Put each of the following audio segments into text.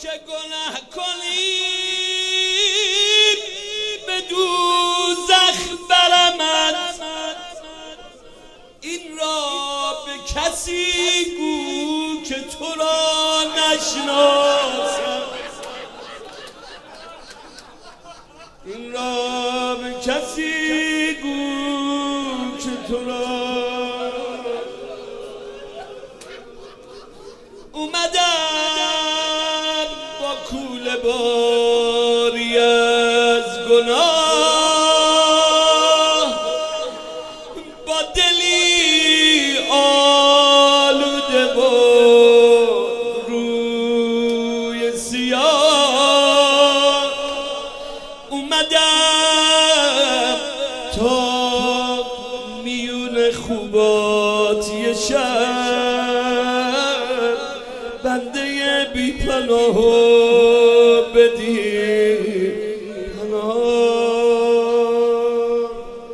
که گناه کنیم به دوزخ برآمد، این را به کسی گو که تو را نشناسد، این را به کسی گو که تو را. اومدم با کوله باری از گناه، با دلی آلوده و روی سیاه، اومدم تا میون خوبات یه شب بنده بی پناه بدی پناه.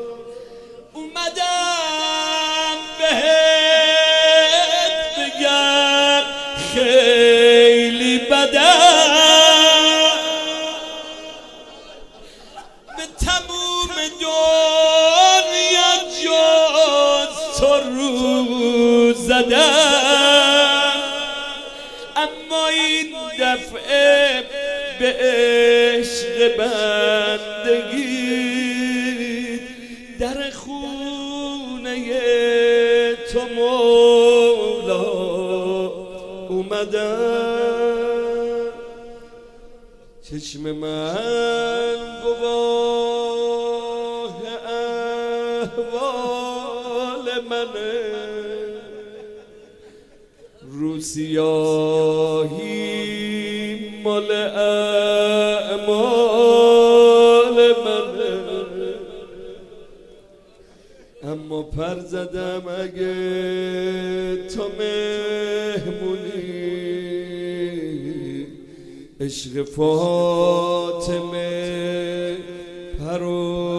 اومدم بهت بگم خیلی بدم، به تموم دنیا جز تو رو زدم، اما این دفعه به عشق بندگی در خونه تو مولا اومدم. چشم من گواه احوال منه، رو سیاهی مال اعمال منه، اما پر زدم اگه تو مهمونی، عشق فاطمه پر و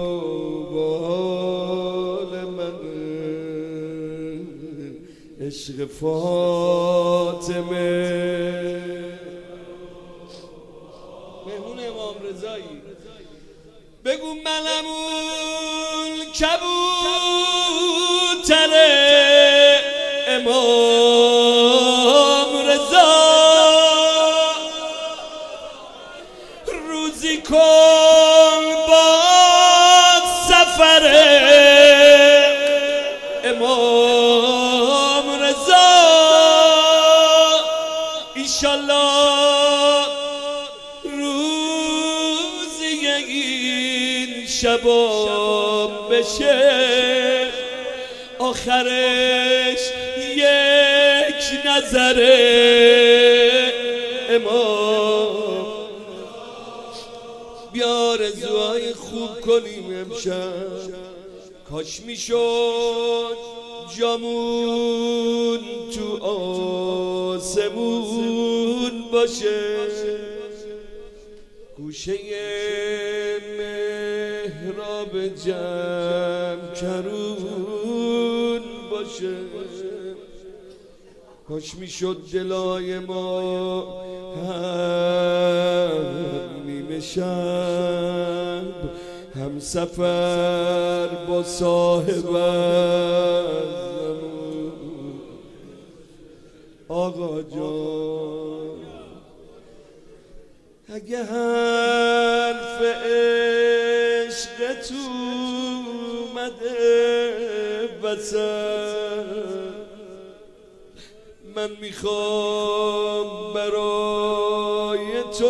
بال منه، عشق فاطمه. مهمون امام رضایی بگو منم اون کبوتر امام رضا، روزی کن با سفر امام رضا، ایشالله روزی این شبا بشه آخرش یک نظر امام. بیا آرزوهای خوب کنیم امشب، کاش میشد جامون تو آسمون باشه، گوشه محراب جمع کرون باشه، کاش میشد دلای ما هم نیمه شب هم سفر با صاحب آقا جان. اگه حرف عشق تو اومده وسط، من میخوام برای تو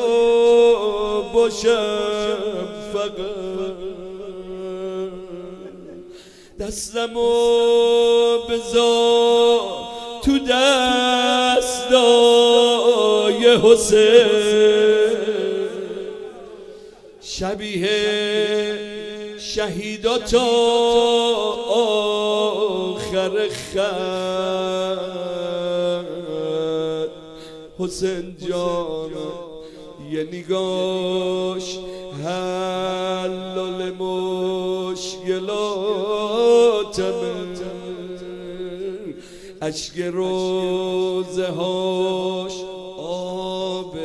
باشم فقط، دستمو بذار تو دستای حسین، شبیه شهیدا تا آخر خط. حسین جان یه نگاش حلال مشکلاتمه، اشک روزه هاش آب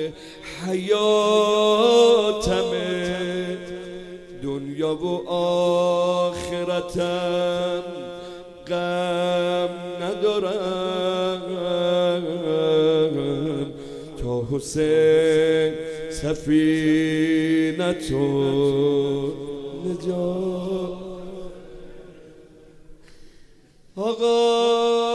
حیاتمه، دنیا و آخرتم غم ندارم، تا حسین سفینت و نجات. آقا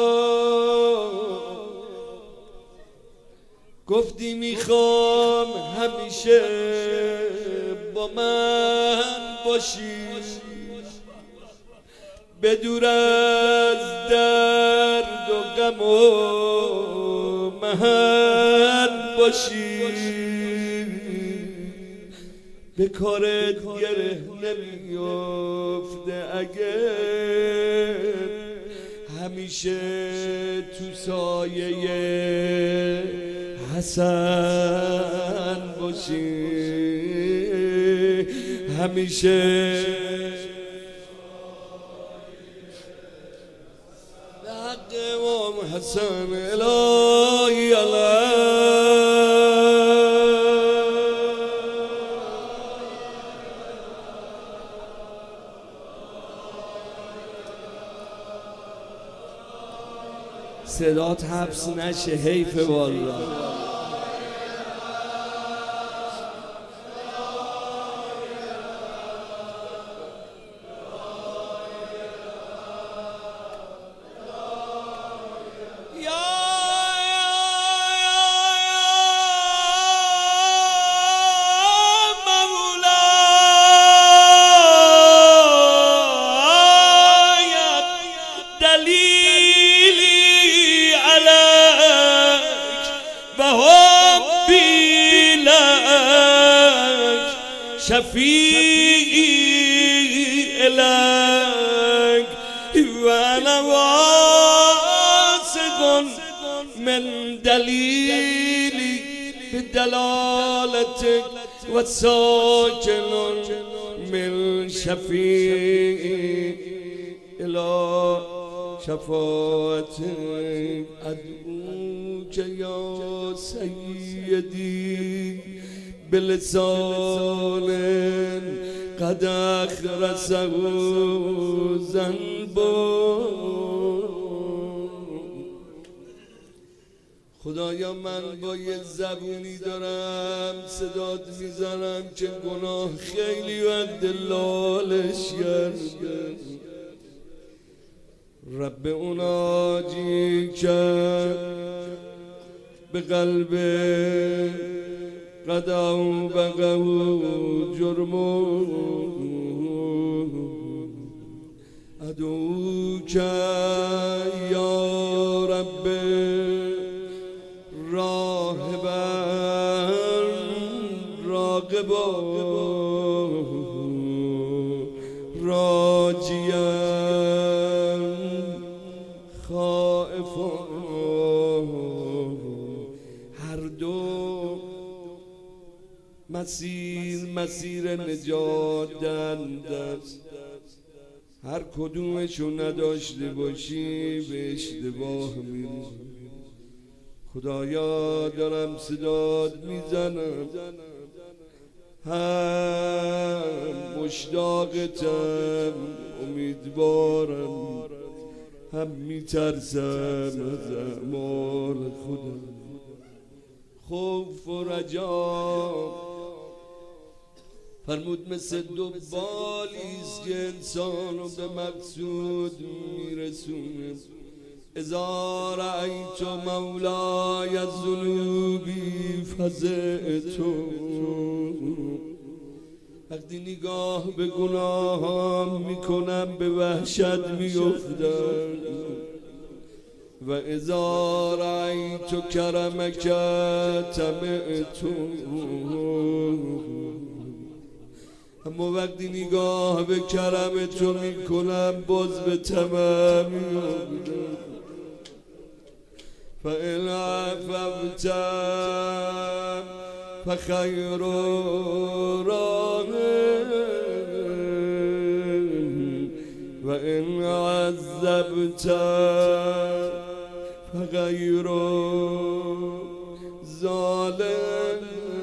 گفتی میخوام همیشه با من باشی، بدور از درد و غم و محن باشی، به کارت گره نمیفته اگه همیشه تو سایه حسن باشی، همیشه به حق امام حسن الهی صدات حبس نشه، حیف والله. شفیعی الک و انا واثق من دلیلی بدلالتک و ساکن من شفیعی الی شفاعتک، ادعوک یا سیدی بلسان قد اخرسه ذنب. خدایا من با یه زبونی دارم صدات میزنم که گناه خیلی وقت لالش کرده، رب اوناجی کرد به قلب قدم بقو جرمو ادعوک یا رب راهبا راقبا راجیا خائفا، هر دو مسیر نجات دست، هر کدومشو نداشته باشی به اشتباه میری. خدایا دارم صدات میزنم، هم مشتاقتم امیدوارم، هم میترسم از اعمال خودم، خوف و رجا. فرمود مثل دو بالیست که انسانو به مقصود میرسونه. اذا رأیت مولای ذنوبی فزعت، وقتی نگاه به گناهام میکنم به وحشت میافتم. و اذا رأیت کرمک طمعت، اما وقتی نگاه به کرم تو میکنم باز به طمع میافتم. فإن عفوت فخیر راهب و ان عذبت غیر ظالم.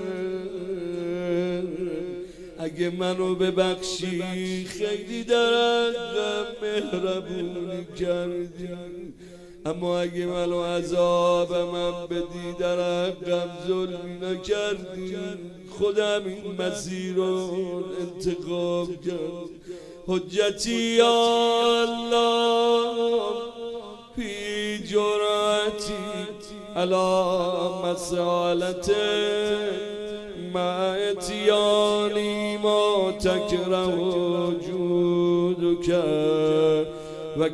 اگه منو ببخشی خیلی در حقم مهربونی کردی، اما اگه منو عذاب من بدی در حقم ظلمی نکردی. خودم این مسیر رو انتخاب کرد. حجتی یا الله فی جرأتی علی مسالته مع اتیانی ما تکره جودک و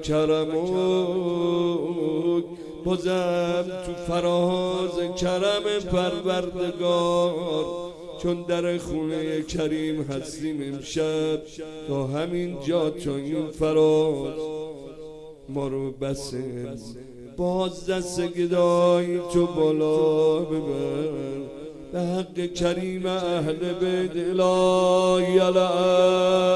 کرمک. بازم تو فراز کرم پروردگار، چون در خونه کریم هستیم امشب، تا همین جا تا این فراز ما رو بسن. باز دست گدایی تو بالا ببر به حق کریم اهل بیت الهی.